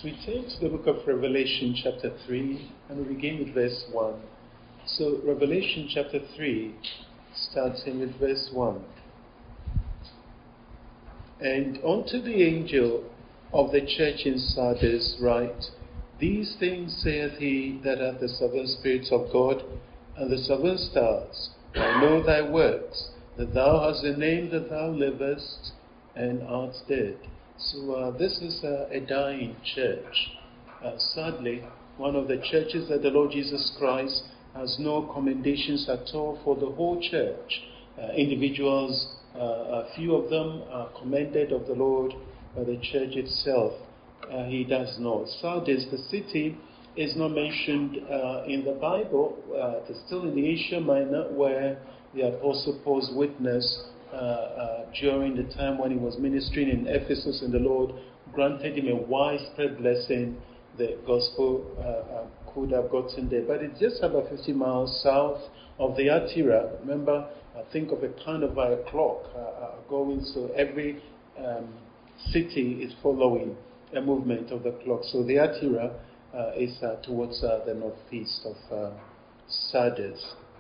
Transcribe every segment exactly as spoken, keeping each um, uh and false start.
We take to the book of Revelation chapter three and we begin with verse one. So Revelation chapter three, starting with verse one. And unto the angel of the church in Sardis write, These things saith he that hath the seven spirits of God and the seven stars. I know thy works, that thou hast a name that thou livest and art dead. So uh, this is uh, a dying church. Uh, sadly, one of the churches that the Lord Jesus Christ has no commendations at all for the whole church. Uh, individuals, uh, a few of them are commended of the Lord, but the church itself, uh, he does not. Sardis, the city, is not mentioned uh, in the Bible. Uh, it is still in the Asia Minor, where the Apostle Paul's witness Uh, uh, during the time when he was ministering in Ephesus, and the Lord granted him a widespread blessing. The gospel uh, uh, could have gotten there, but it's just about fifty miles south of the Atira. Remember, I think of a kind of a clock uh, uh, going, so every um, city is following a movement of the clock. So the Atira uh, is uh, towards uh, the northeast of uh, Sardis,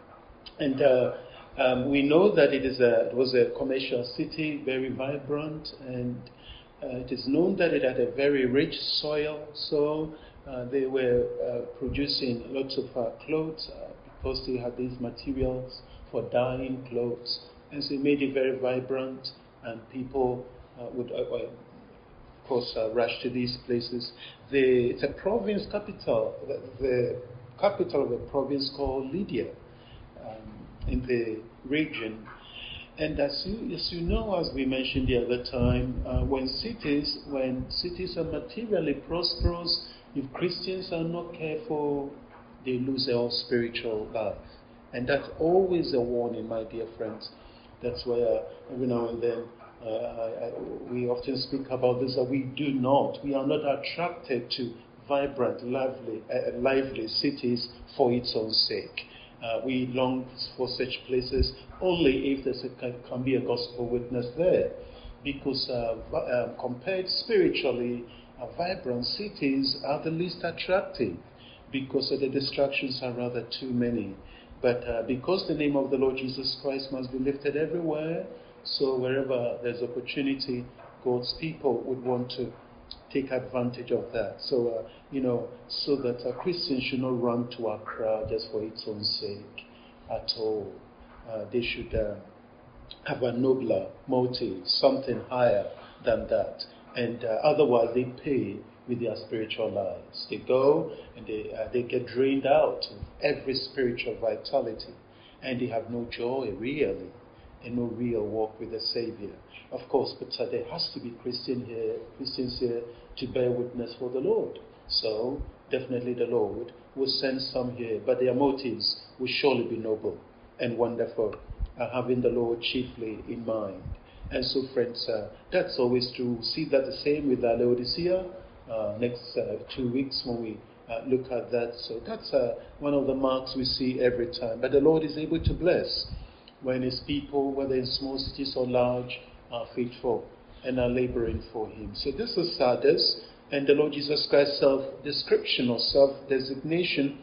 and uh, Um, we know that it is a, it was a commercial city, very vibrant, and uh, it is known that it had a very rich soil, so uh, they were uh, producing lots of uh, clothes uh, because they had these materials for dyeing clothes, and so it made it very vibrant, and people uh, would, uh, uh, of course, uh, rush to these places. The, it's a province capital, the, the capital of a province called Lydia. Um, in the region. And as you, as you know, as we mentioned the other time, uh, when cities when cities are materially prosperous, if Christians are not careful, they lose their spiritual life. And that's always a warning, my dear friends. That's why uh, every now and then uh, I, I, we often speak about this, that we do not, we are not attracted to vibrant, lively, uh, lively cities for its own sake. Uh, we long for such places only if there can be a gospel witness there. Because uh, uh, compared spiritually, uh, vibrant cities are the least attractive because uh, the distractions are rather too many. But uh, because the name of the Lord Jesus Christ must be lifted everywhere, so wherever there's opportunity, God's people would want to take advantage of that. So, uh, you know, so that uh, Christians should not run to our crowd just for its own sake at all. Uh, they should uh, have a nobler motive, something higher than that. And uh, otherwise they pay with their spiritual lives. They go and they, uh, they get drained out of every spiritual vitality. And they have no joy, really, and no real walk with the Savior. Of course, but uh, there has to be Christian here, Christians here to bear witness for the Lord. So, definitely the Lord will send some here, but their motives will surely be noble and wonderful, uh, having the Lord chiefly in mind. And so, friends, uh, that's always true. See that the same with uh, Laodicea uh, next uh, two weeks when we uh, look at that. So that's uh, one of the marks we see every time. But the Lord is able to bless when his people, whether in small cities or large, are faithful and are laboring for him. So this is Sardis, and the Lord Jesus Christ's self-description or self-designation.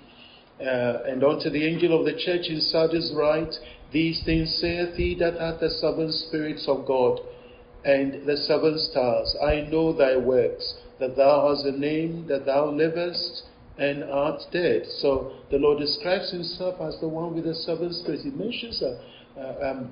Uh, and unto the angel of the church in Sardis write, These things saith he that hath the seven spirits of God and the seven stars. I know thy works, that thou hast a name, that thou livest and art dead. So the Lord describes himself as the one with the seven spirits. He mentions a Uh, um,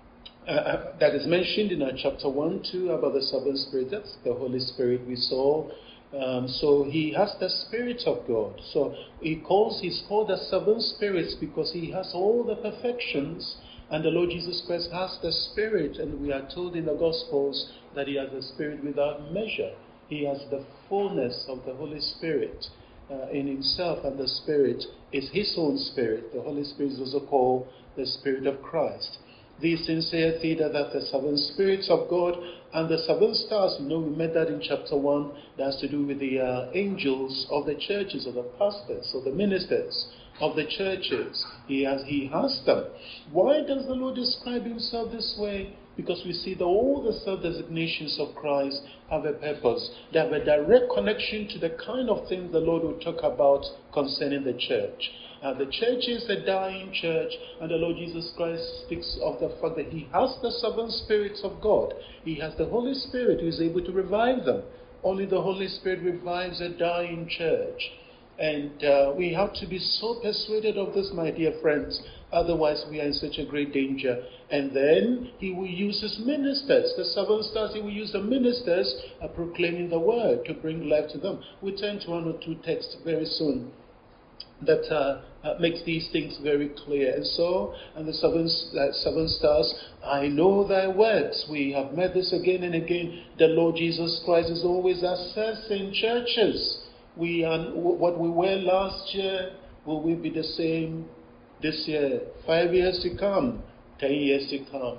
uh, that is mentioned in uh, chapter one, two about the seven spirits. That's the Holy Spirit we saw. Um, so he has the Spirit of God. So he calls, he's called the seven spirits because he has all the perfections, and the Lord Jesus Christ has the Spirit, and we are told in the Gospels that he has the Spirit without measure. He has the fullness of the Holy Spirit uh, in himself, and the Spirit is his own Spirit. The Holy Spirit is also called the Spirit of Christ. These things saith he that hath the seven spirits of God and the seven stars. You know, we met that in chapter one. That has to do with the uh, angels of the churches, or the pastors, or the ministers of the churches. He has, he has them. Why does the Lord describe himself this way? Because we see that all the self-designations of Christ have a purpose. They have a direct connection to the kind of things the Lord will talk about concerning the church. Uh, the church is a dying church, and the Lord Jesus Christ speaks of the fact that He has the seven spirits of God. He has the Holy Spirit who is able to revive them. Only the Holy Spirit revives a dying church. And uh, we have to be so persuaded of this, my dear friends. Otherwise, we are in such a great danger. And then He will use His ministers. The seven stars, He will use the ministers uh, proclaiming the word to bring life to them. We'll turn to one or two texts very soon that uh, uh, makes these things very clear. And so, and the seven, uh, seven stars, I know thy works. We have met this again and again. The Lord Jesus Christ is always assessing churches. We are, what we were last year, will we be the same this year? Five years to come, ten years to come.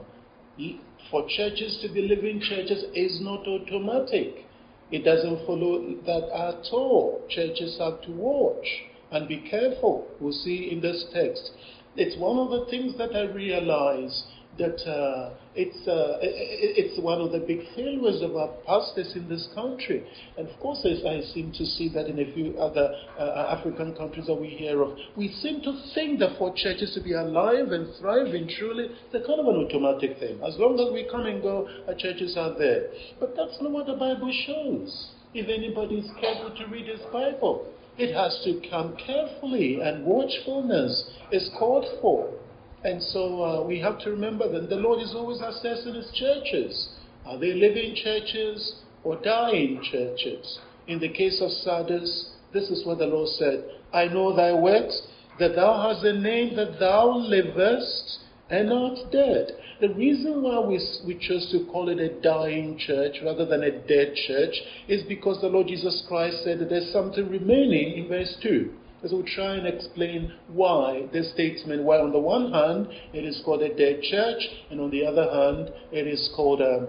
For churches to be living churches is not automatic. It doesn't follow that at all. Churches have to watch and be careful. We'll see in this text. It's one of the things that I realize that uh, it's uh, it's one of the big failures of our pastors in this country. And of course, I seem to see that in a few other uh, African countries that we hear of. We seem to think that for churches to be alive and thriving truly, it's a kind of an automatic thing. As long as we come and go, our churches are there. But that's not what the Bible shows. If anybody is careful to read his Bible, it has to come carefully, and watchfulness is called for. And so uh, we have to remember that the Lord is always assessing His churches. Are they living churches or dying churches? In the case of Sardis, this is what the Lord said. I know thy works, that thou hast a name, that thou livest and art dead. The reason why we, we chose to call it a dying church rather than a dead church is because the Lord Jesus Christ said that there's something remaining in verse two. As we'll try and explain why this statement, why on the one hand it is called a dead church, and on the other hand it is called a,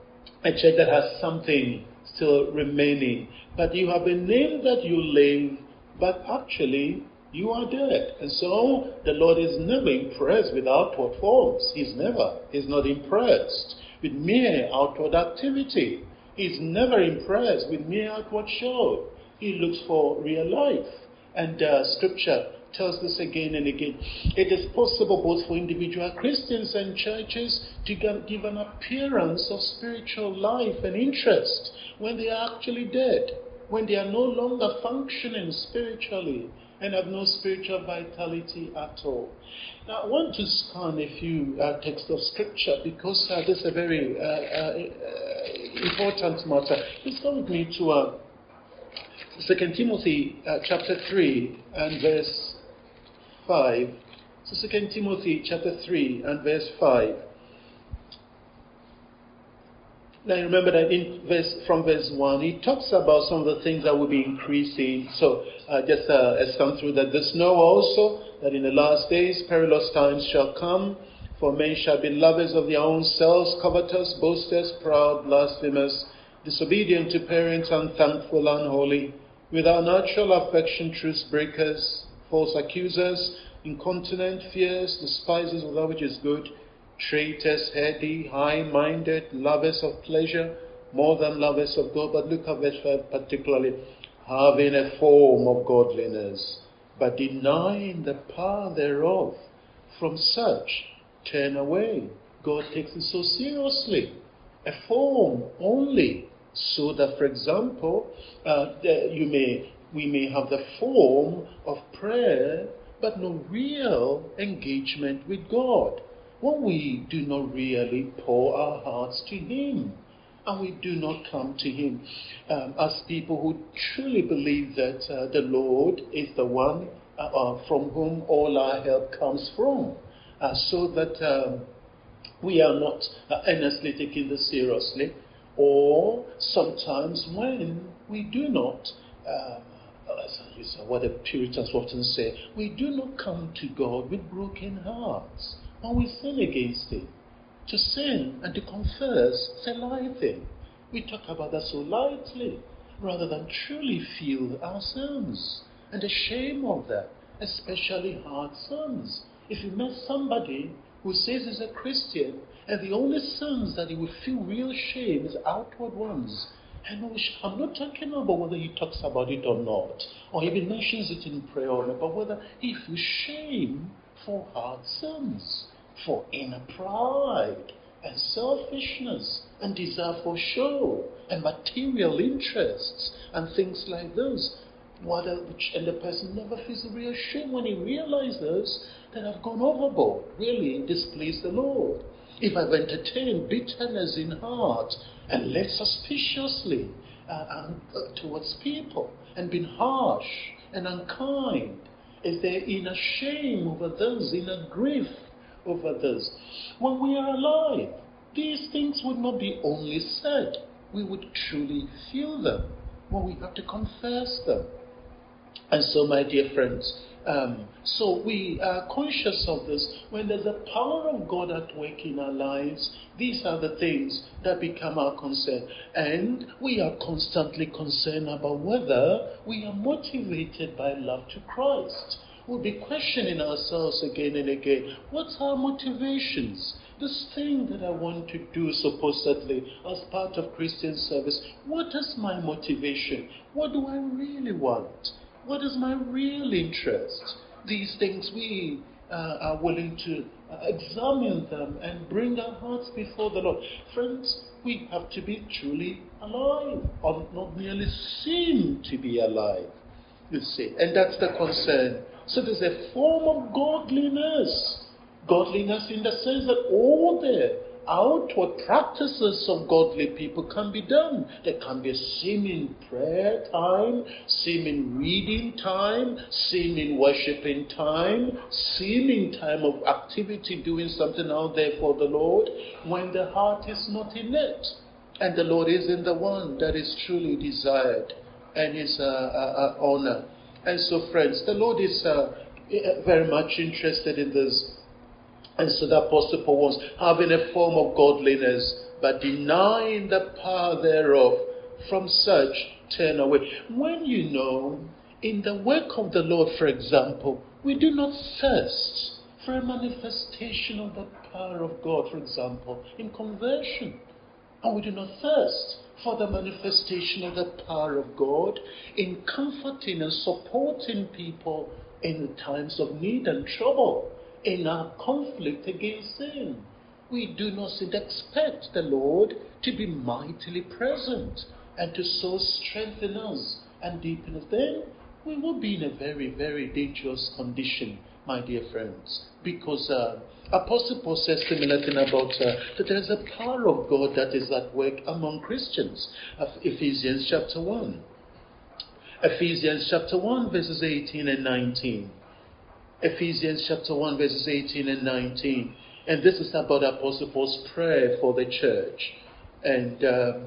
a church that has something still remaining. But you have a name that you live, but actually you are dead. And so the Lord is never impressed with outward forms. He's never. He's not impressed with mere outward activity. He's never impressed with mere outward show. He looks for real life. And uh, Scripture tells this again and again. It is possible both for individual Christians and churches to give an appearance of spiritual life and interest when they are actually dead, when they are no longer functioning spiritually and have no spiritual vitality at all. Now, I want to scan a few uh, texts of Scripture because uh, this is a very uh, uh, important matter. Please go with me to uh, Second Timothy uh, chapter three and verse five. So Second Timothy chapter three and verse five. Now remember that in verse, from verse one, he talks about some of the things that will be increasing. So uh, just uh, a scan through that. This know also that in the last days perilous times shall come, for men shall be lovers of their own selves, covetous, boasters, proud, blasphemers, disobedient to parents, unthankful, unholy, without natural affection, truce breakers, false accusers, incontinent, fierce, despisers of that which is good, traitors, heady, high-minded, lovers of pleasure, more than lovers of God. But look at verse five particularly. Having a form of godliness, but denying the power thereof. From such, turn away. God takes it so seriously. A form only. So that, for example, uh, you may we may have the form of prayer, but no real engagement with God. When we do not really pour our hearts to Him, and we do not come to Him um, as people who truly believe that uh, the Lord is the one uh, uh, from whom all our help comes from, uh, so that um, we are not uh, earnestly taking this seriously. Or sometimes when we do not, um, as what the Puritans often say, we do not come to God with broken hearts. When we sin against Him, to sin and to confess is a light thing. We talk about that so lightly, rather than truly feel our sins and the shame of that, especially hard sins. If you met somebody who says he's a Christian, and the only sins that he will feel real shame is outward ones. And I'm not talking about whether he talks about it or not, or even mentions it in prayer or not, but whether he feels shame for hard sins, for inner pride, and selfishness, and desire for show, and material interests, and things like those. What a, and the person never feels a real shame when he realizes that I've gone overboard, really displeased the Lord. If I've entertained bitterness in heart and led suspiciously uh, um, uh, towards people and been harsh and unkind, is there inner shame over those, inner grief over those? When we are alive, these things would not be only said, we would truly feel them. Well, we have to confess them. And so, my dear friends, um, so we are conscious of this. When there's a power of God at work in our lives, these are the things that become our concern. And we are constantly concerned about whether we are motivated by love to Christ. We'll be questioning ourselves again and again. What's our motivations? This thing that I want to do supposedly as part of Christian service, what is my motivation? What do I really want? What is my real interest? These things we uh, are willing to uh, examine them and bring our hearts before the Lord. Friends, we have to be truly alive, or not merely seem to be alive, you see. And that's the concern. So there's a form of godliness. Godliness in the sense that all the outward practices of godly people can be done. There can be a seeming prayer time, seeming reading time, seeming worshiping time, seeming time of activity, doing something out there for the Lord, when the heart is not in it. And the Lord isn't the one that is truly desired and is uh, uh, uh, honor. And so, friends, the Lord is uh, very much interested in this. And so the Apostle Paul was having a form of godliness, but denying the power thereof. From such, turn away. When you know, in the work of the Lord, for example, we do not thirst for a manifestation of the power of God, for example, in conversion. And we do not thirst for the manifestation of the power of God in comforting and supporting people in times of need and trouble, in our conflict against sin. We do not expect the Lord to be mightily present and to so strengthen us and deepen us. Then we will be in a very, very dangerous condition, my dear friends, because uh, Apostle Paul says similar thing about uh, that there is a power of God that is at work among Christians. Uh, Ephesians chapter one. Ephesians chapter one, verses eighteen and nineteen. Ephesians chapter one, verses eighteen and nineteen. And this is about Apostle Paul's prayer for the church. And um,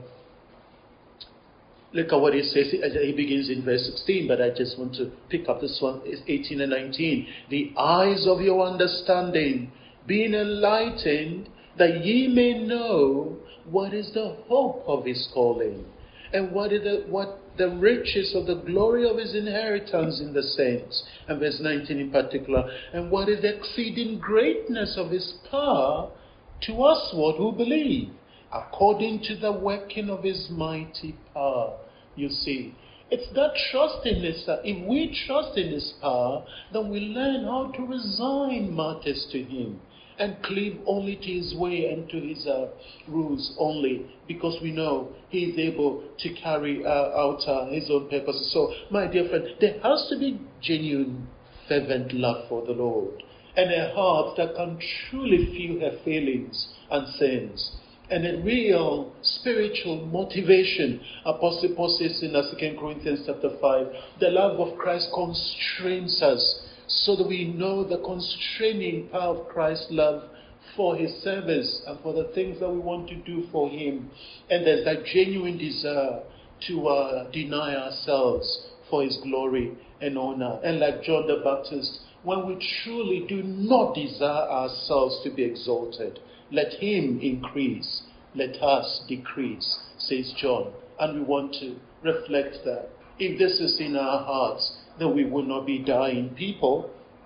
look at what he says. He begins in verse sixteen, but I just want to pick up this one. It's eighteen and nineteen. The eyes of your understanding being enlightened, that ye may know what is the hope of his calling, and what is the, what the riches of the glory of his inheritance in the saints. And verse nineteen in particular. And what is the exceeding greatness of his power to usward who believe, according to the working of his mighty power. You see, it's that trust in this. Uh, if we trust in his power, then we learn how to resign matters to him and cleave only to his way and to his uh, rules only, because we know he is able to carry uh, out uh, his own purposes. So, my dear friend, there has to be genuine, fervent love for the Lord, and a heart that can truly feel her feelings and sins, and a real spiritual motivation. Apostle Paul says in Second Corinthians chapter five, the love of Christ constrains us, so that we know the constraining power of Christ's love for his service and for the things that we want to do for him. And there's that genuine desire to uh, deny ourselves for his glory and honor. And like John the Baptist, when we truly do not desire ourselves to be exalted, let him increase, let us decrease, says John. And we want to reflect that. If this is in our hearts, then we will not be dying people.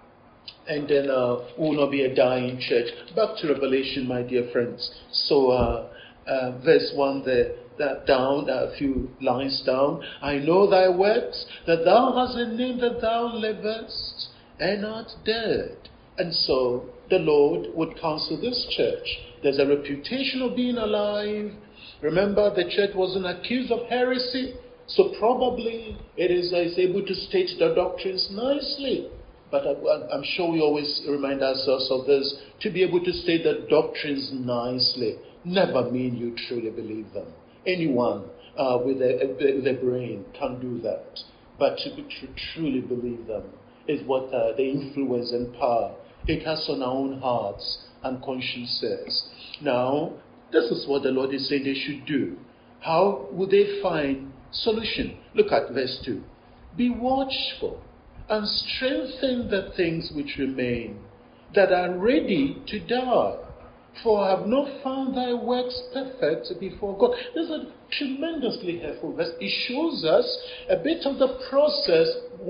and then uh, we will not be a dying church. Back to Revelation, my dear friends. So, uh, uh, verse one there, that down, a few lines down. I know thy works, that thou hast a name, that thou livest, and art dead. And so, the Lord would counsel this church. There's a reputation of being alive. Remember, the church wasn't accused of heresy, so probably it is, is able to state the doctrines nicely. But I, I'm sure we always remind ourselves of this. To be able to state the doctrines nicely never mean you truly believe them. Anyone uh, with, a, with a brain can do that. But to, to truly believe them is what uh, the influence and power it has on our own hearts and consciences. Now, this is what the Lord is saying they should do. How would they find solution? Look at verse two. Be watchful and strengthen the things which remain, that are ready to die. For I have not found thy works perfect before God. This is a tremendously helpful verse. It shows us a bit of the process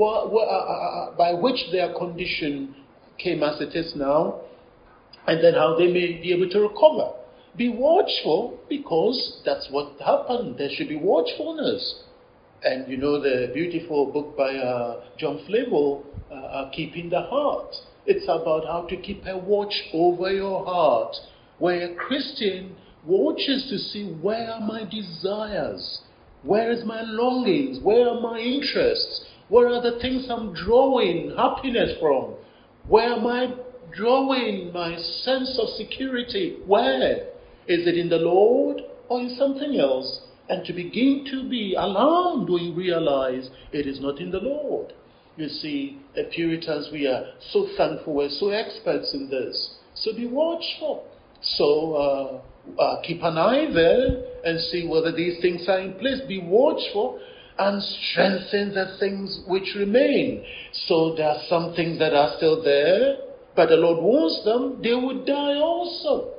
by which their condition came as it is now, and then how they may be able to recover. Be watchful, because that's what happened. There should be watchfulness. And you know the beautiful book by uh, John Flavel, uh, uh, Keeping the Heart. It's about how to keep a watch over your heart, where a Christian watches to see, where are my desires? Where is my longings? Where are my interests? Where are the things I'm drawing happiness from? Where am I drawing my sense of security? Where? Is it in the Lord or in something else? And to begin to be alarmed when you realize it is not in the Lord. You see, the Puritans, we are so thankful, we're so experts in this. So be watchful. So uh, uh, keep an eye there and see whether these things are in place. Be watchful and strengthen the things which remain. So there are some things that are still there, but the Lord wants them, they would die also.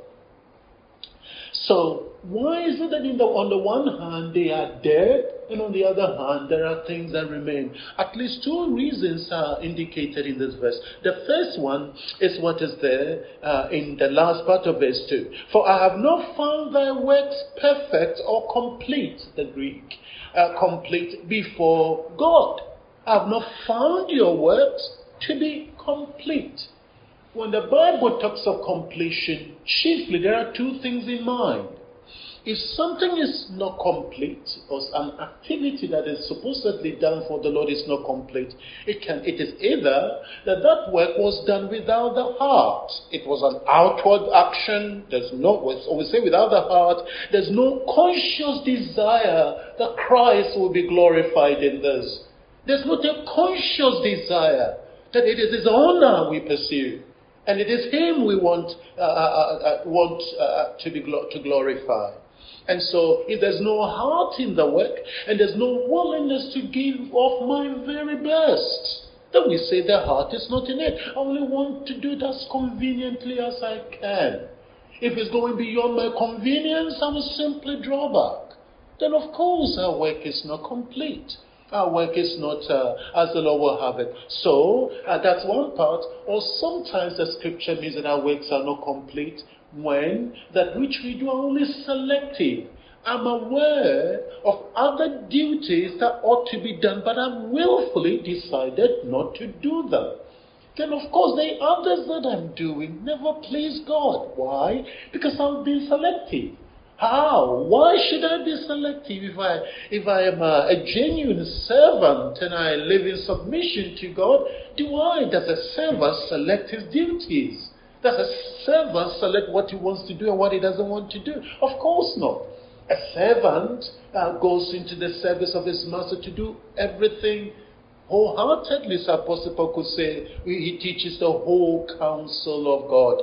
So why is it that in the, on the one hand they are dead, and on the other hand there are things that remain? At least two reasons are indicated in this verse. The first one is what is there uh, in the last part of verse two. For I have not found thy works perfect or complete, the Greek, uh, complete before God. I have not found your works to be complete. When the Bible talks of completion, chiefly there are two things in mind. If something is not complete, or an activity that is supposedly done for the Lord is not complete, it can it is either that that work was done without the heart. It was an outward action. There's no, we say without the heart, there's no conscious desire that Christ will be glorified in this. There's not a conscious desire that it is His honor we pursue. And it is Him we want uh, uh, uh, want uh, to be glo- to glorify. And so, if there's no heart in the work, and there's no willingness to give of my very best, then we say the heart is not in it. I only want to do it as conveniently as I can. If it's going beyond my convenience, I will simply draw back. Then of course our work is not complete. Our work is not uh, as the Lord will have it. So, uh, that's one part. Or sometimes the scripture means that our works are not complete when that which we do are only selective. I'm aware of other duties that ought to be done, but I've willfully decided not to do them. Then of course the others that I'm doing never please God. Why? Because I've been selective. How? Why should I be selective if I if I am a, a genuine servant and I live in submission to God? Do I, does a servant select his duties? Does a servant select what he wants to do and what he doesn't want to do? Of course not. A servant uh, goes into the service of his master to do everything wholeheartedly, so Apostle Paul could say. He teaches the whole counsel of God.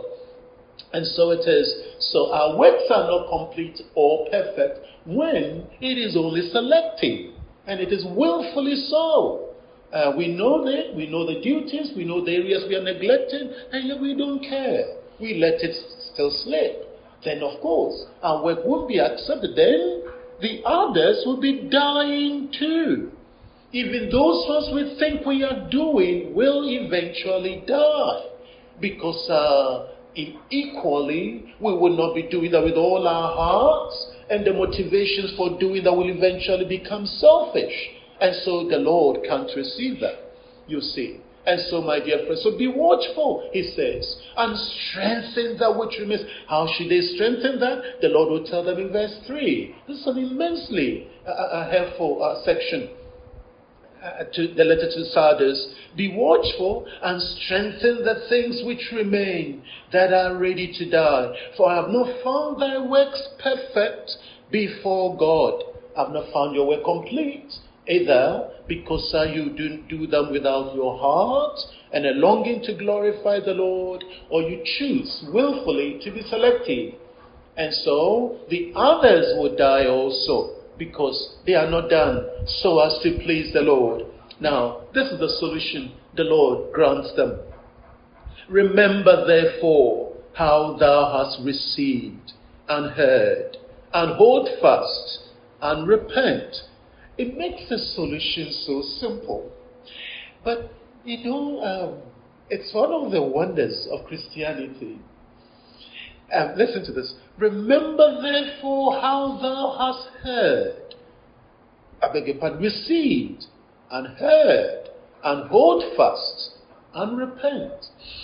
And so it is. So our works are not complete or perfect when it is only selective. And it is willfully so. Uh, we know that, we know the duties, we know the areas we are neglecting, and yet we don't care. We let it still slip. Then of course, our work won't be accepted. Then the others will be dying too. even those ones we think we are doing will eventually die. Because uh, in equally, we will not be doing that with all our hearts, and the motivations for doing that will eventually become selfish. And so the Lord can't receive that, you see. And so, my dear friends, so be watchful, he says, and strengthen that which remains. How should they strengthen that? The Lord will tell them in verse three. This is an immensely uh, uh, helpful uh, section uh, to the letter to Sardis. Be watchful and strengthen the things which remain that are ready to die. For I have not found thy works perfect before God. I have not found your work complete. Either because uh, you do do them without your heart and a longing to glorify the Lord, or you choose willfully to be selective. And so the others will die also because they are not done so as to please the Lord. Now, this is the solution the Lord grants them. Remember therefore how thou hast received and heard, and hold fast and repent. It makes the solution so simple. But, you know, um, it's one of the wonders of Christianity. Um, listen to this. Remember therefore how thou hast heard. I beg your pardon. Received and heard, and hold fast and repent.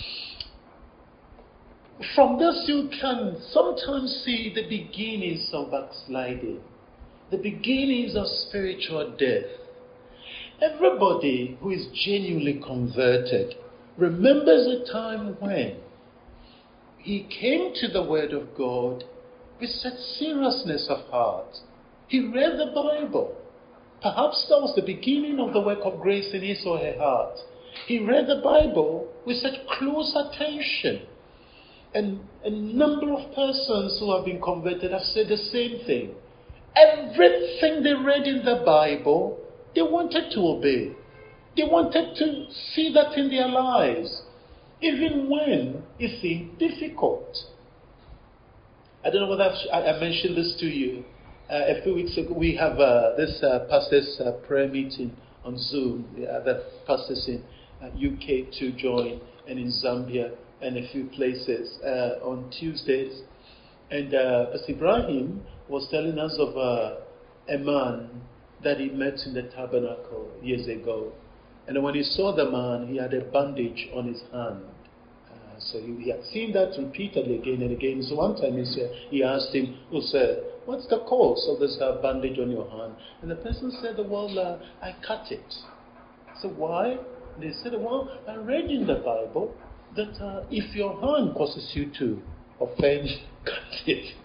From this you can sometimes see the beginnings of backsliding. The beginnings of spiritual death. Everybody who is genuinely converted remembers a time when he came to the Word of God with such seriousness of heart. He read the Bible. Perhaps that was the beginning of the work of grace in his or her heart. He read the Bible with such close attention. And a number of persons who have been converted have said the same thing. Everything they read in the Bible, they wanted to obey. They wanted to see that in their lives, even when it seemed difficult. I don't know whether I've, I mentioned this to you. Uh, a few weeks ago, we have uh, this uh, pastors' uh, prayer meeting on Zoom. The other pastors in uh, U K to join, and in Zambia, and a few places uh, on Tuesdays. And uh, Pastor Ibrahim was telling us of uh, a man that he met in the tabernacle years ago. And when he saw the man, he had a bandage on his hand. Uh, so he, he had seen that repeatedly again and again. So one time he, said, he asked him, who said, what's the cause of this uh, bandage on your hand? And the person said, well, uh, I cut it. So why? And they said, well, I read in the Bible that uh, if your hand causes you to offend, cut it.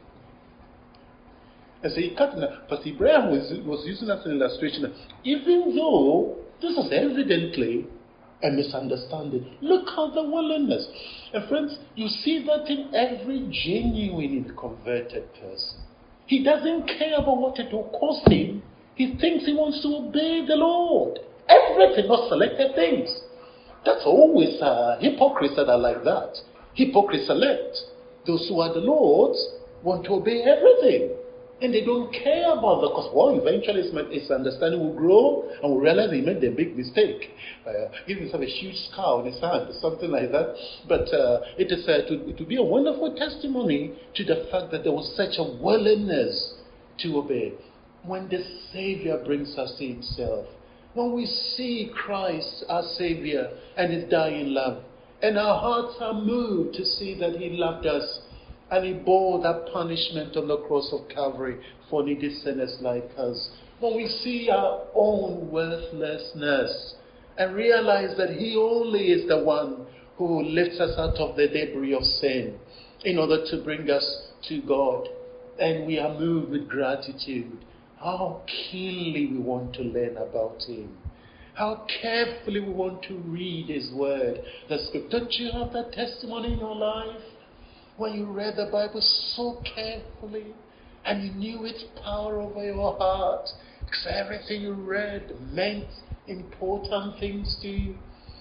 And so he cut it. But Ibrahim was, was using that as an illustration. Even though this is evidently a misunderstanding, look at the willingness. And friends, you see that in every genuine converted person. He doesn't care about what it will cost him. He thinks he wants to obey the Lord. Everything, not selected things. That's always uh, hypocrites that are like that. Hypocrites select. Those who are the Lord's want to obey everything. And they don't care about the cost. Well, eventually his understanding will grow and will realize he made a big mistake. Uh, he must have a huge scar on his hand or something like that. But uh, it is uh, to, to be a wonderful testimony to the fact that there was such a willingness to obey. When the Savior brings us to himself, when we see Christ, our Savior, and his dying love, and our hearts are moved to see that he loved us, and he bore that punishment on the cross of Calvary for needy sinners like us. When we see our own worthlessness and realize that he only is the one who lifts us out of the debris of sin in order to bring us to God, and we are moved with gratitude, how keenly we want to learn about him. How carefully we want to read his word, the scripture. Don't you have that testimony in your life? When you read the Bible so carefully and you knew its power over your heart, because everything you read meant important things to you.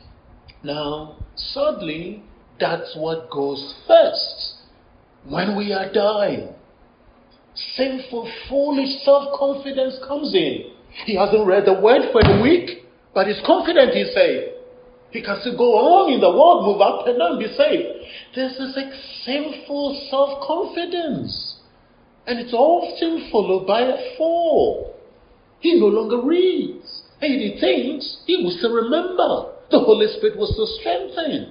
Now, sadly, that's what goes first when we are dying. Sinful, foolish self-confidence comes in. He hasn't read the word for a week, but he's confident he's saved. He can still go on in the world, move up and down, be saved. There's this like sinful self-confidence. And it's often followed by a fall. He no longer reads. And he thinks he will still remember. The Holy Spirit will still strengthen.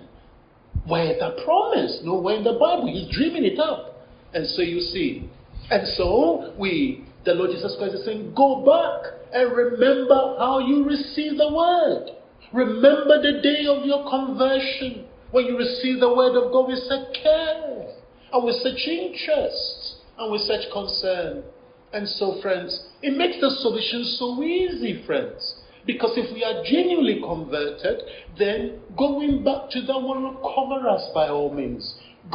Where the promise? Nowhere in the Bible. He's dreaming it up. And so you see. And so we, the Lord Jesus Christ is saying, go back and remember how you received the word. Remember the day of your conversion. When you received the word of God with such care. And with such interest. And with such concern. And so, friends, it makes the solution so easy, friends. Because if we are genuinely converted, then going back to that will recover us by all means.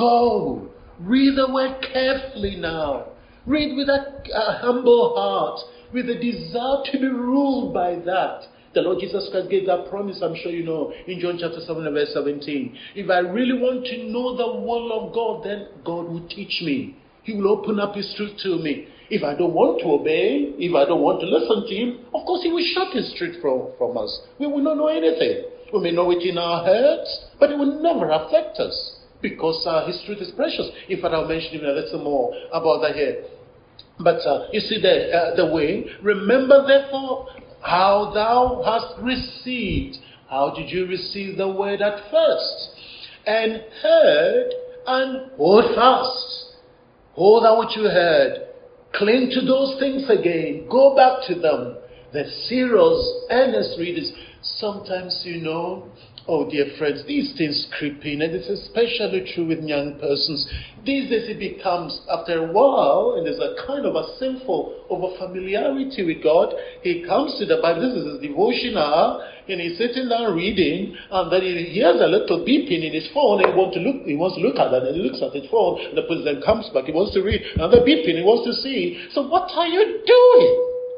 Go. Read the word carefully now. Read with a, a humble heart. With a desire to be ruled by that. The Lord Jesus Christ gave that promise, I'm sure you know, in John chapter seven and verse seventeen. If I really want to know the will of God, then God will teach me. He will open up His truth to me. If I don't want to obey, if I don't want to listen to Him, of course He will shut His truth from, from us. We will not know anything. We may know it in our heads, but it will never affect us. Because uh, His truth is precious. In fact, I'll mention even a little more about that here. But uh, you see the, uh, the way. Remember therefore how thou hast received. How did you receive the word at first? And heard and hold fast. Hold on what you heard. Cling to those things again. Go back to them. The serious, earnest readers. Sometimes, you know, oh dear friends, these things creep in. And it's especially true with young persons. These days it becomes, after a while, and there's a kind of a sinful over familiarity with God. He comes to the Bible. This is his devotional. And he's sitting down reading, and then he hears a little beeping in his phone, and he wants to look, he wants to look at it, and he looks at his phone, and the person then comes back, he wants to read, another beeping, he wants to see. So what are you doing?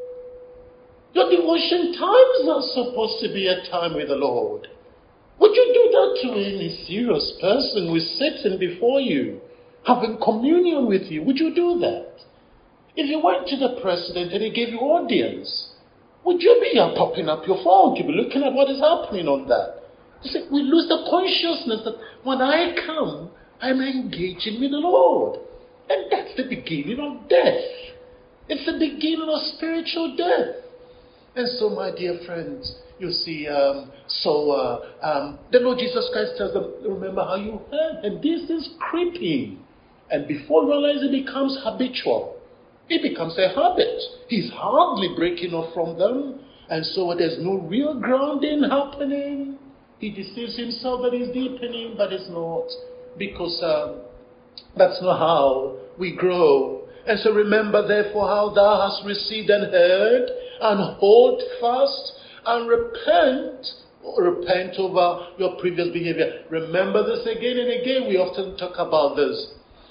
Your devotion times are supposed to be a time with the Lord. Would you do that to any serious person who is sitting before you, having communion with you? Would you do that? If you went to the president and he gave you audience, would you be uh, popping up your phone to be looking at what is happening on that? You see, we lose the consciousness that when I come, I'm engaging with the Lord. And that's the beginning of death. It's the beginning of spiritual death. And so, my dear friends, you see, um, so uh, um, the Lord Jesus Christ tells them, remember how you heard. And this is creeping. And before you realize it becomes habitual. It becomes a habit. He's hardly breaking off from them. And so there's no real grounding happening. He deceives himself that he's deepening, but it's not. Because um, that's not how we grow. And so remember therefore how thou hast received and heard, and hold fast, and repent. Repent over your previous behavior. Remember this again and again. We often talk about this.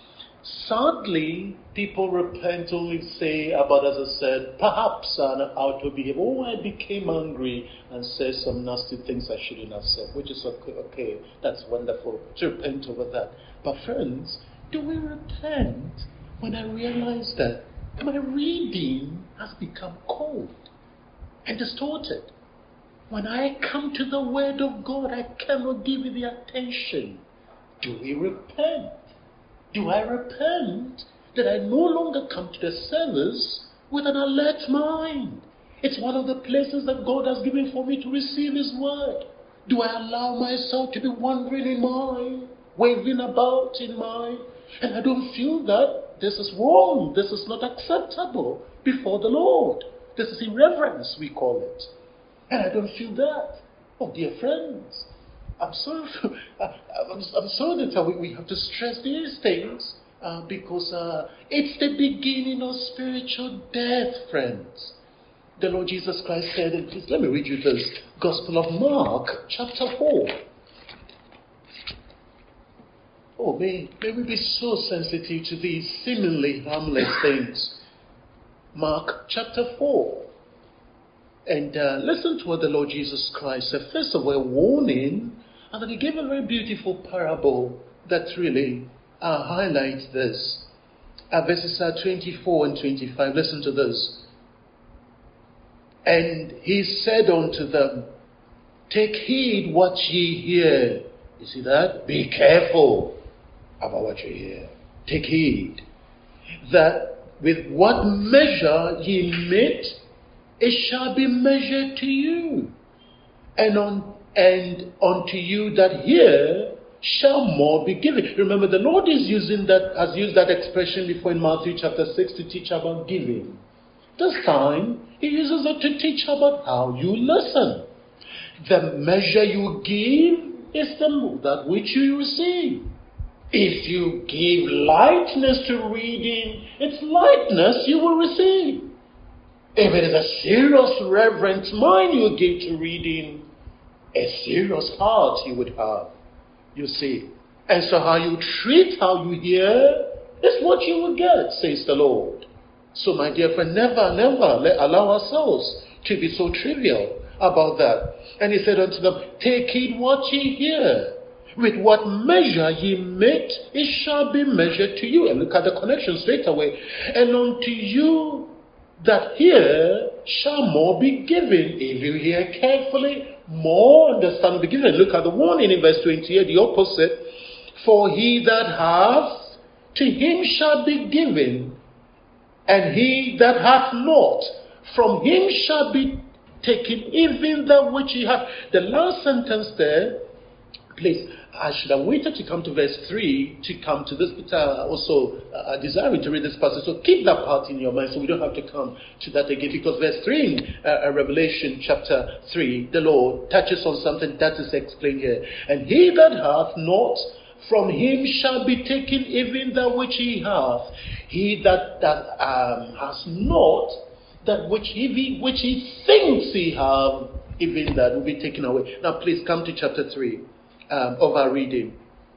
Sadly, people repent only say about, as I said, perhaps an outward behavior. Oh, I became angry and said some nasty things I shouldn't have said, which is okay. Okay, that's wonderful. To repent over that. But friends, do we repent when I realize that my reading has become cold and distorted? When I come to the Word of God, I cannot give it the attention. Do we repent? Do I repent that I no longer come to the service with an alert mind? It's one of the places that God has given for me to receive His word. Do I allow myself to be wandering in mind, waving about in mind, and I don't feel that this is wrong, this is not acceptable before the Lord. This is irreverence, we call it. And I don't feel that. Oh, dear friends, I'm sorry, for, I'm, I'm sorry that we, we have to stress these things uh, because uh, it's the beginning of spiritual death, friends. The Lord Jesus Christ said, and please let me read you this Gospel of Mark, chapter four. Oh, may, may we be so sensitive to these seemingly harmless things. Mark chapter four. And uh, listen to what the Lord Jesus Christ said. First of all, a warning, and then He gave a very beautiful parable that really uh, highlights this. Uh, verses uh, twenty-four and twenty-five. Listen to this. And he said unto them, take heed what ye hear. You see that? Be careful about what you hear. Take heed that with what measure ye mete, it shall be measured to you. And on and unto you that hear shall more be given. Remember, the Lord is using that, has used that expression before in Matthew chapter six to teach about giving. This time, he uses it to teach about how you listen. The measure you give is the that which you receive. If you give lightness to reading, it's lightness you will receive. If it is a serious, reverent mind you give to reading, a serious heart you would have. You see. And so how you treat, how you hear, is what you will get, says the Lord. So my dear friend, never, never let, allow ourselves to be so trivial about that. And he said unto them, take heed what ye hear. With what measure ye mete, it shall be measured to you. And look at the connection straight away. And unto you that hear shall more be given. If you hear carefully, more understanding will be given. Look at the warning in verse twenty-eight, the opposite. For he that hath, to him shall be given, and he that hath not, from him shall be taken even that which he hath. The last sentence there, please, I should have waited to come to verse three to come to this, but uh, also uh, desiring to read this passage. So keep that part in your mind so we don't have to come to that again. Because verse three in uh, Revelation chapter three, the Lord touches on something that is explained here. And he that hath not, from him shall be taken even that which he hath. He that, that um, has not, that which he, which he thinks he have, even that will be taken away. Now please come to chapter three. Um, of our reading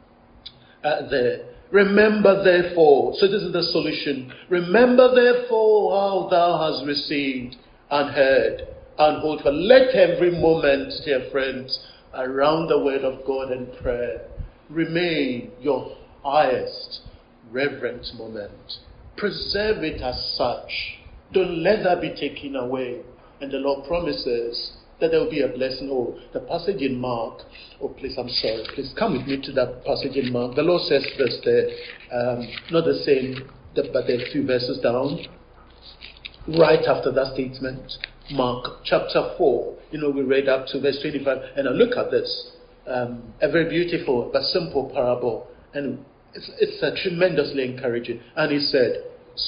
uh, there. Remember therefore, so this is the solution. Remember therefore how thou hast received and heard, and hold for. Let every moment, dear friends, around the word of God and prayer remain your highest reverent moment. Preserve it as such. Don't let that be taken away. And the Lord promises that there will be a blessing. Oh, the passage in Mark. Oh, please, I'm sorry. Please come with me to that passage in Mark. The Lord says this there. Um, not the same, but there are a few verses down. Right after that statement. Mark chapter four. You know, we read up to verse twenty-five. And now look at this. Um, a very beautiful but simple parable. And it's, it's uh, tremendously encouraging. And he said,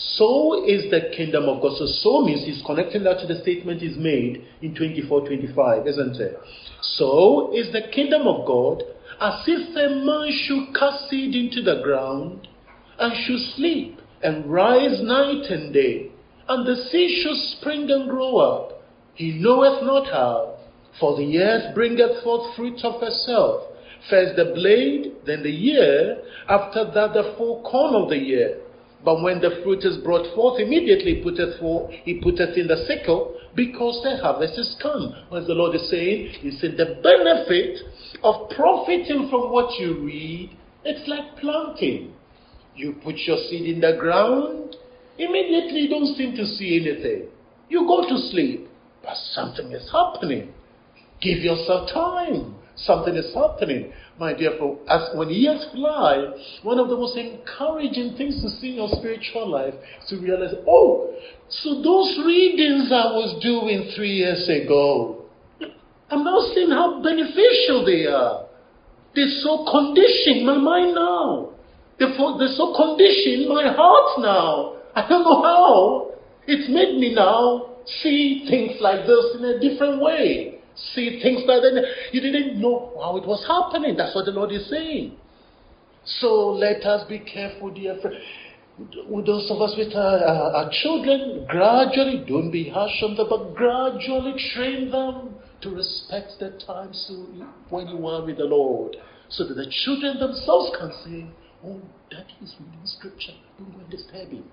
so is the kingdom of God. So, so means he's connecting that to the statement he's made in twenty-four twenty-five, isn't it? So is the kingdom of God as if a man should cast seed into the ground and should sleep and rise night and day, and the seed should spring and grow up. He knoweth not how, for the earth bringeth forth fruit of herself. First the blade, then the ear, after that the full corn of the ear. But when the fruit is brought forth, immediately putteth forth, he putteth in the sickle, because the harvest is come. As the Lord is saying, he said the benefit of profiting from what you read, it's like planting. You put your seed in the ground, immediately you don't seem to see anything. You go to sleep, but something is happening. Give yourself time. Something is happening. My dear friend, as when years fly, one of the most encouraging things to see in your spiritual life is to realize, oh, so those readings I was doing three years ago, I'm now seeing how beneficial they are. They're so conditioned my mind now. They're, for, they're so conditioned my heart now. I don't know how. It's made me now see things like this in a different way. See things like that. You didn't know how it was happening. That's what the Lord is saying. So let us be careful, dear friend. With those of us with our, our, our children, gradually, don't be harsh on them, but gradually train them to respect the time so when you are with the Lord. So that the children themselves can say, oh, Daddy is reading scripture. Don't go and disturb him.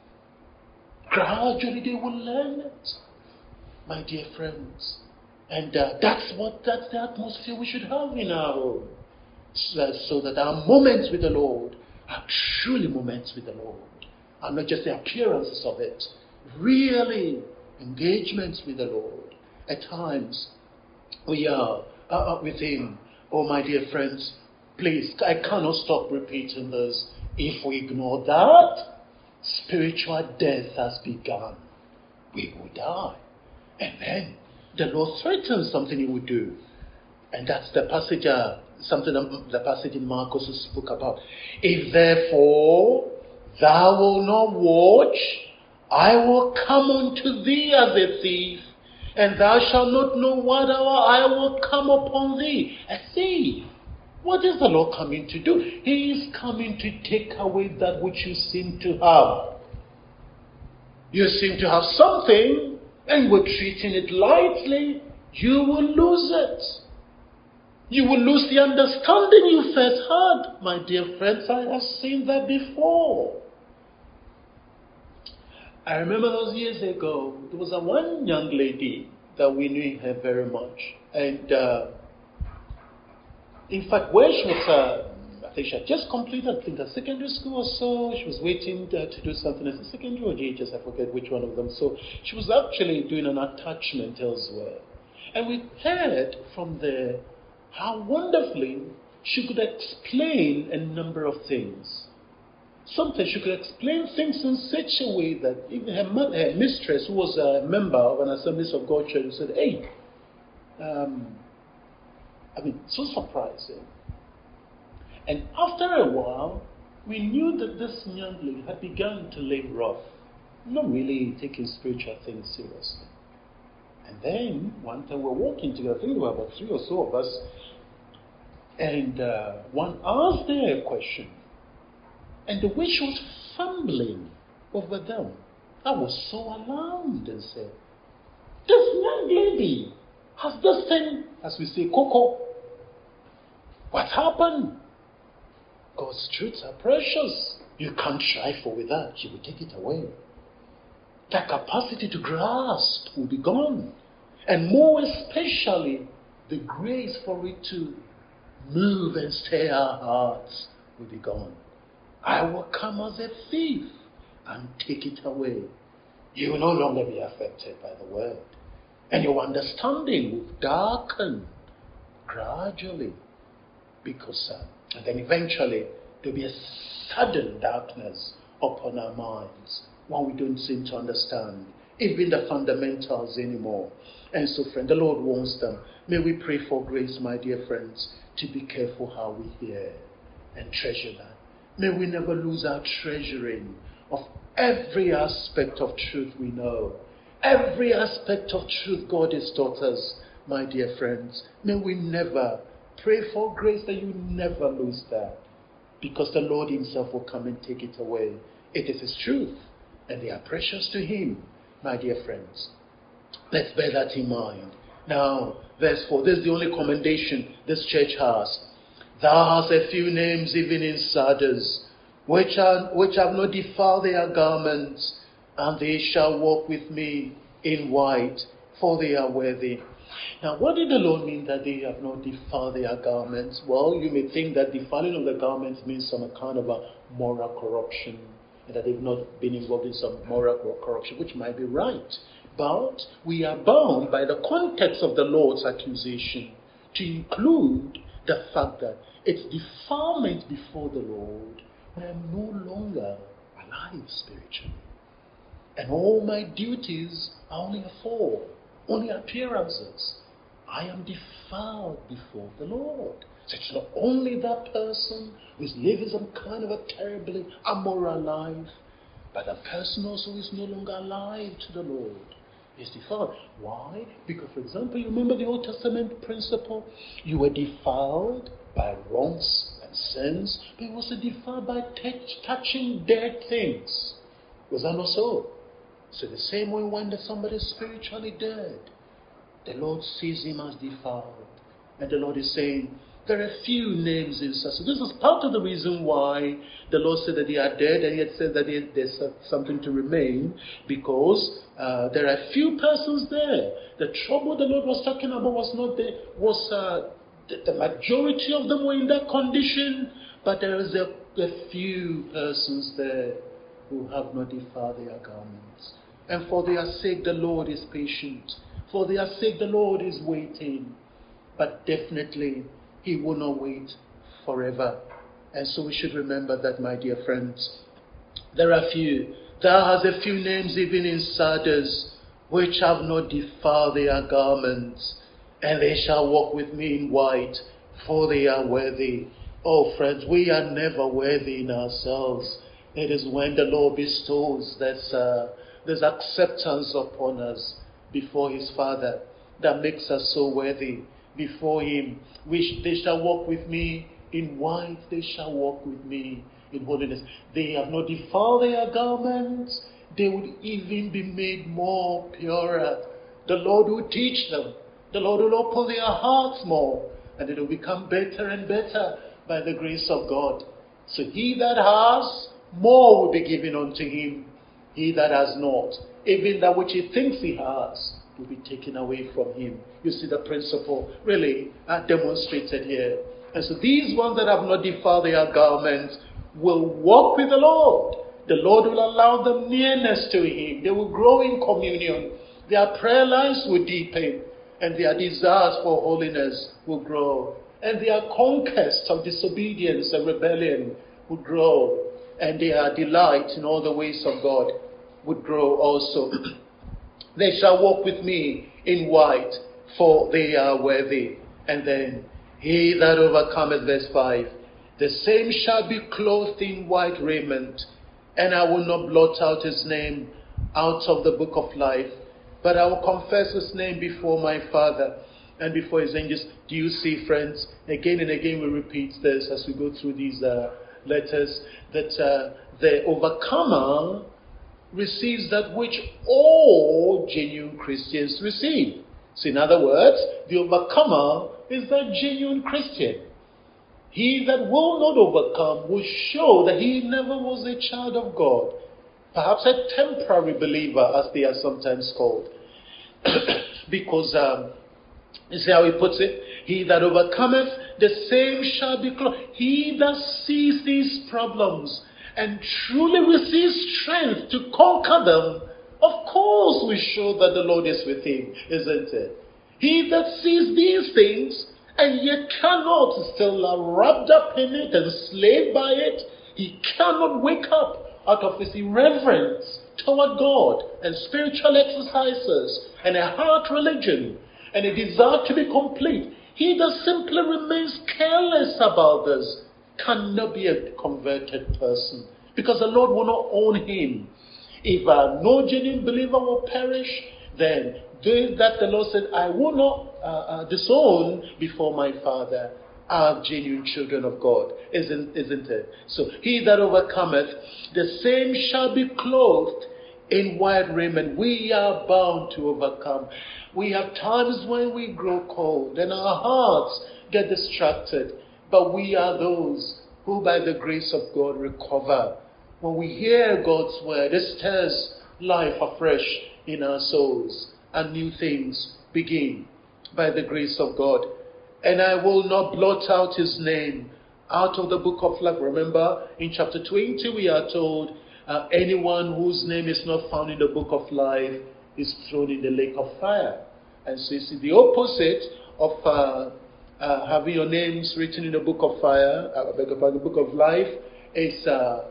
Gradually they will learn it. My dear friends. And uh, that's what that's the atmosphere we should have in our home. So, so that our moments with the Lord are truly moments with the Lord. And not just the appearances of it. Really engagements with the Lord. At times, we are uh, with Him. Oh, my dear friends, please, I cannot stop repeating this. If we ignore that, spiritual death has begun. We will die. And then the Lord threatens something He will do. And that's the passage, uh, something the passage in Mark also spoke about. If therefore thou wilt not watch, I will come unto thee as a thief, and thou shalt not know what hour I will come upon thee. A thief. What is the Lord coming to do? He is coming to take away that which you seem to have. You seem to have something, and we're treating it lightly. You will lose it. You will lose the understanding you first had. My dear friends, I have seen that before. I remember those years ago, there was a one young lady that we knew her very much. And uh, in fact, where she was, uh, I think she had just completed, I think, a secondary school or so. She was waiting uh, to do something as a secondary or G H S, I forget which one of them. So she was actually doing an attachment elsewhere. And we heard from there how wonderfully she could explain a number of things. Sometimes she could explain things in such a way that even her, mother, her mistress, who was a member of an Assemblies of God church, said, hey, um, I mean, so surprising. And after a while, we knew that this young lady had begun to lay rough, not really taking spiritual things seriously. And then, one time we were walking together, I think there were about three or so of us, and uh, one asked her a question. And the way she was fumbling over them, I was so alarmed and said, this young lady has this thing, as we say, cocoa. What happened? God's truths are precious. You can't trifle with that. She will take it away. That capacity to grasp will be gone. And more especially, the grace for it to move and stir our hearts will be gone. I will come as a thief and take it away. You will no longer be affected by the word. And your understanding will darken gradually. Because, uh, and then eventually, there will be a sudden darkness upon our minds when we don't seem to understand even the fundamentals anymore. And so, friend, the Lord wants them. May we pray for grace, my dear friends, to be careful how we hear and treasure that. May we never lose our treasuring of every aspect of truth we know. Every aspect of truth God has taught us, my dear friends. May we never pray for grace that you never lose that. Because the Lord Himself will come and take it away. It is His truth, and they are precious to Him, my dear friends. Let's bear that in mind. Now, verse four. This is the only commendation this church has. Thou hast a few names even in Sardis, which, are, which have not defiled their garments, and they shall walk with me in white, for they are worthy. Now, what did the Lord mean that they have not defiled their garments? Well, you may think that defiling of the garments means some kind of a moral corruption, and that they've not been involved in some moral corruption, which might be right. But we are bound by the context of the Lord's accusation to include the fact that it's defilement before the Lord when I'm no longer alive spiritually. And all my duties are only a form, only appearances. I am defiled before the Lord. So it's not only that person who is living some kind of a terribly immoral life, but the person also is no longer alive to the Lord. Is defiled. Why? Because, for example, you remember the Old Testament principle? You were defiled by wrongs and sins, but you were also defiled by touch, touching dead things. Was that not so? So the same way when somebody is spiritually dead, the Lord sees him as defiled. And the Lord is saying, there are few names in such. So this is part of the reason why the Lord said that they are dead, and yet said that there's something to remain, because uh, there are few persons there. The trouble the Lord was talking about was not the was uh, the, the majority of them were in that condition, but there is a, a few persons there who have not defiled their garments. And for their sake, the Lord is patient. For their sake, the Lord is waiting. But definitely, He will not wait forever. And so we should remember that, my dear friends. There are few. There are a few names even in Sardis which have not defiled their garments, and they shall walk with me in white, for they are worthy. Oh, friends, we are never worthy in ourselves. It is when the Lord bestows this, uh, this acceptance upon us before His Father that makes us so worthy before Him. We, they shall walk with me in white, they shall walk with me in holiness. They have not defiled their garments. They would even be made more purer. The Lord will teach them. The Lord will open their hearts more. And it will become better and better by the grace of God. So he that has, more will be given unto him. He that has not, even that which he thinks he has, will be taken away from him. You see the principle really uh, demonstrated here. And so these ones that have not defiled their garments will walk with the Lord. The Lord will allow them nearness to Him. They will grow in communion. Their prayer lives will deepen. And their desires for holiness will grow. And their conquest of disobedience and rebellion will grow. And their delight in all the ways of God would grow also. They shall walk with me in white, for they are worthy. And then, he that overcometh, verse five, the same shall be clothed in white raiment, and I will not blot out his name out of the book of life, but I will confess his name before my Father and before his angels. Do you see, friends? Again and again we repeat this as we go through these uh, letters, that uh, the overcomer receives that which all genuine Christians receive. So in other words, the overcomer is the genuine Christian. He that will not overcome will show that he never was a child of God. Perhaps a temporary believer, as they are sometimes called. Because, um, you see how he puts it? He that overcometh, the same shall be clothed. He that sees these problems and truly receives strength to conquer them, of course will show that the Lord is with him, isn't it? He that sees these things and yet cannot, still are wrapped up in it and enslaved by it, he cannot wake up out of his irreverence toward God and spiritual exercises and a heart religion and a desire to be complete. He that simply remains careless about this cannot be a converted person, because the Lord will not own him. If uh, no genuine believer will perish, then they that the Lord said, I will not uh, uh, disown before my Father, are genuine children of God, isn't, isn't it? So he that overcometh, the same shall be clothed in white raiment. We are bound to overcome. We have times when we grow cold and our hearts get distracted, but we are those who by the grace of God recover. When we hear God's word, it stirs life afresh in our souls, and new things begin by the grace of God. And I will not blot out his name out of the book of life. Remember, in chapter twenty, we are told uh, anyone whose name is not found in the book of life is thrown in the lake of fire. And so you see the opposite of uh, uh, having your names written in the book of fire, uh, I beg your pardon, the book of life, is uh,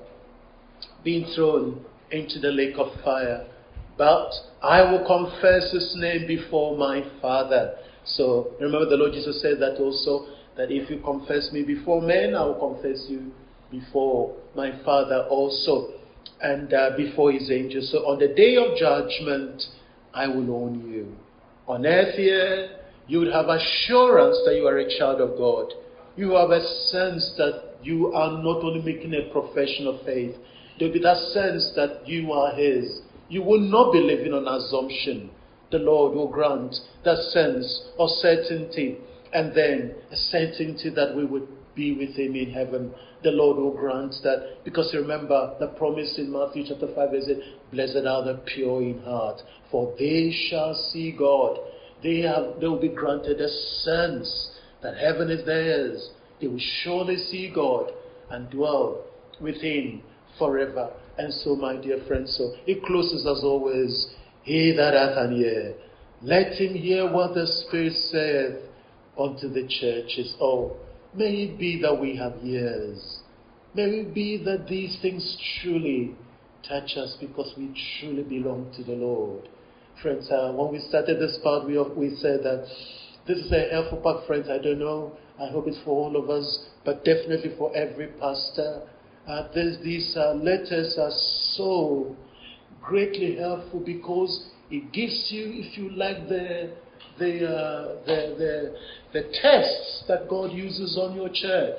being thrown into the lake of fire. But I will confess his name before my Father. So remember, the Lord Jesus said that also, that if you confess me before men, I will confess you before my Father also, and uh, before his angels. So on the day of judgment, I will own you. On earth here, you would have assurance that you are a child of God. You have a sense that you are not only making a profession of faith, there will be that sense that you are his. You will not be living on assumption. The Lord will grant that sense of certainty, and then a certainty that we would be with him in heaven. The Lord will grant that, because remember the promise in Matthew chapter five is it, blessed are the pure in heart, for they shall see God. They have, they will be granted a sense that heaven is theirs. They will surely see God and dwell with him forever. And so, my dear friends, so it closes as always, he that hath an ear, let him hear what the Spirit saith unto the churches. Oh, may it be that we have ears. May it be that these things truly touch us because we truly belong to the Lord. Friends, uh, when we started this part, we, we said that this is a helpful part, friends. I don't know. I hope it's for all of us, but definitely for every pastor. Uh, these uh, letters are so greatly helpful because it gives you, if you like, the the uh, the, the the tests that God uses on your church,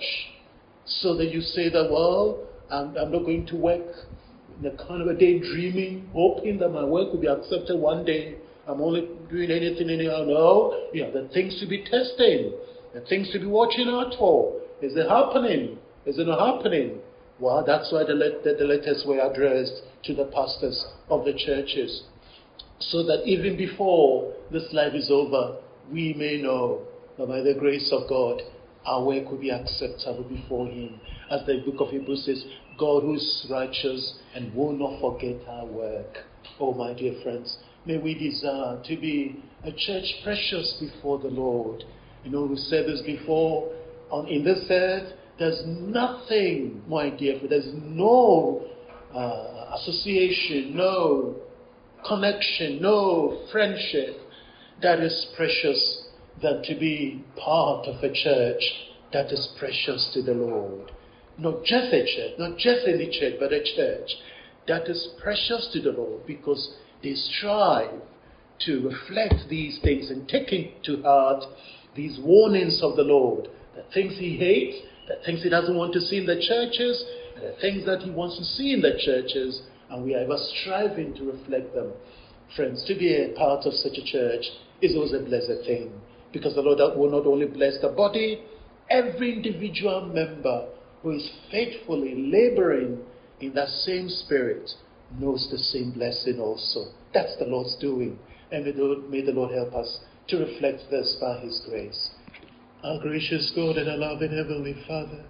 so that you say that, well, I'm, I'm not going to work in a kind of a daydreaming, hoping that my work will be accepted one day. I'm only doing anything anyhow. No, you have the things to be testing, the things to be watching out for. Is it happening? Is it not happening? Well, that's why the, let, the, the letters were addressed to the pastors of the churches. So that even before this life is over, we may know that by the grace of God, our work will be acceptable before Him. As the book of Hebrews says, God who is righteous and will not forget our work. Oh, my dear friends, may we desire to be a church precious before the Lord. You know, we said this before, on in this earth, there's nothing, my dear friend, there's no uh, association, no connection, no friendship that is precious than to be part of a church that is precious to the Lord. Not just a church, not just any church, but a church that is precious to the Lord because they strive to reflect these things and take into heart these warnings of the Lord, the things He hates, the things He doesn't want to see in the churches, and the things that He wants to see in the churches, and we are ever striving to reflect them. Friends, to be a part of such a church is always a blessed thing, because the Lord will not only bless the body, every individual member who is faithfully laboring in that same spirit knows the same blessing also. That's the Lord's doing, and may the Lord, may the Lord help us to reflect this by His grace. Our gracious God and our loving Heavenly Father,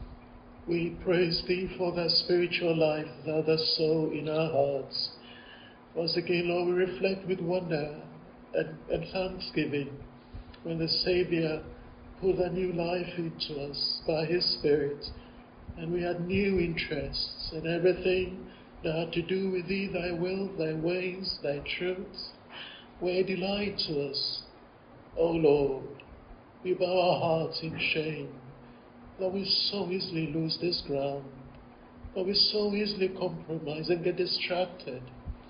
we praise Thee for that spiritual life Thou dost sow in our hearts. Once again, Lord, we reflect with wonder and, and thanksgiving when the Saviour put a new life into us by His Spirit, and we had new interests and everything that had to do with Thee, Thy will, Thy ways, Thy truths, were a delight to us. O Lord, we bow our hearts in shame that we so easily lose this ground, that we so easily compromise and get distracted.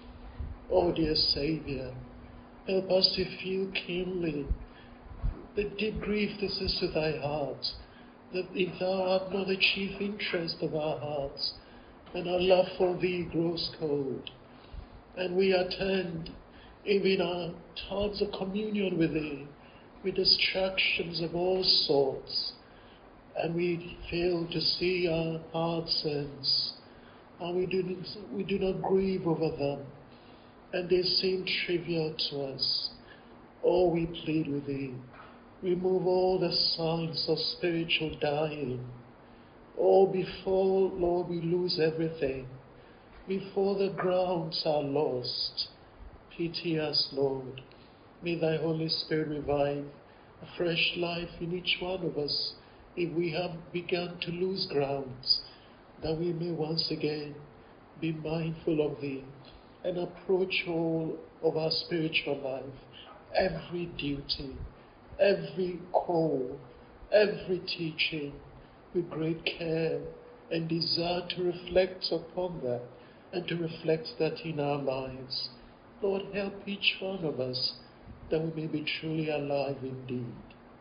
Oh, dear Saviour, help us to feel keenly the deep grief this is to Thy heart, that if Thou art not the chief interest of our hearts, then our love for Thee grows cold, and we attend even our times of communion with Thee with distractions of all sorts, and we fail to see our heart sins, and we do, we do not grieve over them, and they seem trivial to us. Oh, we plead with Thee, remove all the signs of spiritual dying. Oh, before, Lord, we lose everything, before the grounds are lost, pity us, Lord. May Thy Holy Spirit revive a fresh life in each one of us if we have begun to lose grounds, that we may once again be mindful of Thee and approach all of our spiritual life, every duty, every call, every teaching, with great care and desire to reflect upon that and to reflect that in our lives. Lord, help each one of us that we may be truly alive indeed.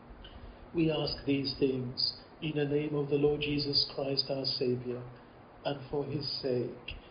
We ask these things in the name of the Lord Jesus Christ, our Saviour, and for His sake.